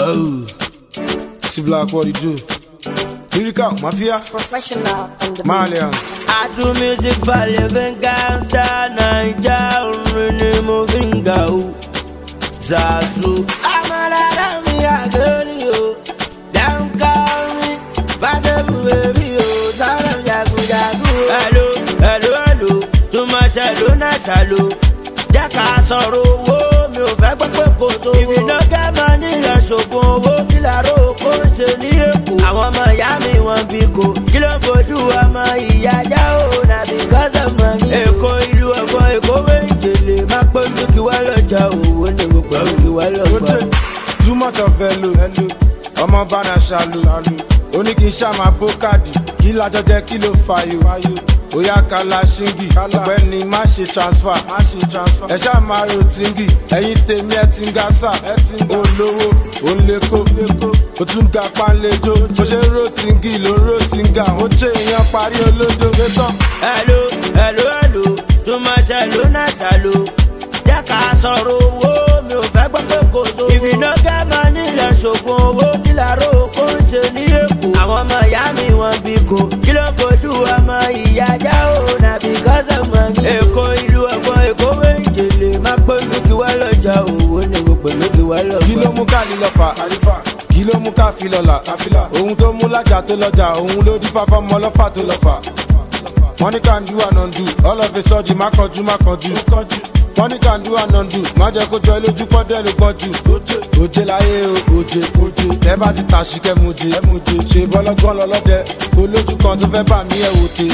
Oh, see Black, what you do? Lyrical, Mafia, Professional on the Malians. I do music for living gangsta, Naija, only moving go. Zazu, I'm a lot of me, I go to you. Don't call me, but the baby, oh, Salam Yagu Yagu. Hello, hello, hello, too much hello, nice hello. Jacka sorrow, me over Coco. If you don't get money, you're so go, Kilaro, Corsenico. I want Miami, one Pico. Kilo Bodu, I'm a Yaya, because of money. Echo, you are going to go away. My point, you are a job. Too much of hello. I'm a banana shallow. Only can share my bocadi. Kila jọjẹ kí ló fàyò. Oya kala ṣingi. Ọ̀gbẹ́ni má ṣe transfer. Ẹ ṣáà máa ro tingi. Ẹ̀yin tèmi ẹ ti ń ga sá. Olówó, òǹlẹ́kọ̀. O tún ga panlẹ́jọ́. Mo ṣe ro tingi ló ro tinga. Mo ṣe èèyàn parí olódo gbẹ́tàn. Hello. Too much hello, nice hello. Jacka sọ̀rọ̀ owó mi ò fẹ́ gbọ́ pé kò so. If you no get money lọ ṣògùn owó kí làárọ̀ kó ń ṣe ní Èkó. Àwọn ọmọ ìyá mi wọ́n bí ko. Kí ló kojú ọmọ ìyá já o na because of money. Èkó ìlú ọgbọ́n Èkó méjèlè má pé lókè wá lọ́jà owó ni gbogbo lókè wá lọ́gbà. Kí ló mú ká lílọ fà? Kí ló mú ká fi lọ́la? Ohun tó mú lájà tó lọ́jà, òun ló dífá fọ́mọ ọlọ́fà tó lọ́fà. Money can do and undo, all of a sudden má kọjú. Money can do and undo, má jẹ́ kó jọ lójú pọ́dẹ́ ló pọ́jú. Oje láyé o, oje. Tẹ́ bá ti tàn sí kẹ́ muje. Ṣé bọ́lọ́gbọ́n lọ́lọ́dẹ, olójú kan tó fẹ́ bà mí ẹ̀ wòte.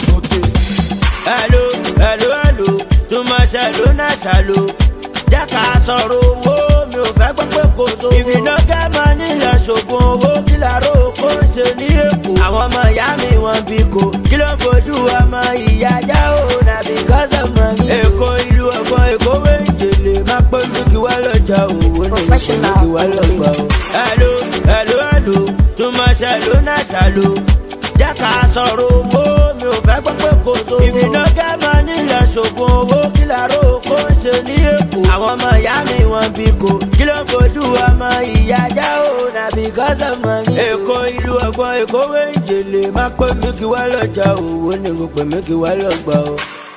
Hello, too much hello, nice hello. Jacka sọ̀rọ̀ owó mi ò fẹ́ gbọ́ pé kò so. If you no get money lọ ṣògùn owó kí làárọ̀ kó ń ṣe ní Èkó. Àwọn ọmọ ìyá mi wọ́n bí ko. Kí ló fojú ọmọ ìyá já o na because of money. Èkó ìlú ọgbọ́n Èkó méjèlè má pé lókè wá lọ́jà owó ni lókè wá lọ́gbà o. Hello, too much hello, nice hello. Jacka sọ̀rọ̀ owó mi ò fẹ́ gbọ́ pé kò so. If you no get money lọ ṣògùn owó kí làárọ̀ kó ń ṣe ní Èkó. Àwọn ọmọ ìyá mi wọ́n bí ko. Kí ló fojú ọmọ ìyá já o na because of money. Èkó ìlú ọgbọ́n Èkó méjèlè má pé lókè wá lọ́jà owó ni gbogbo lókè wá lọ́gbà o.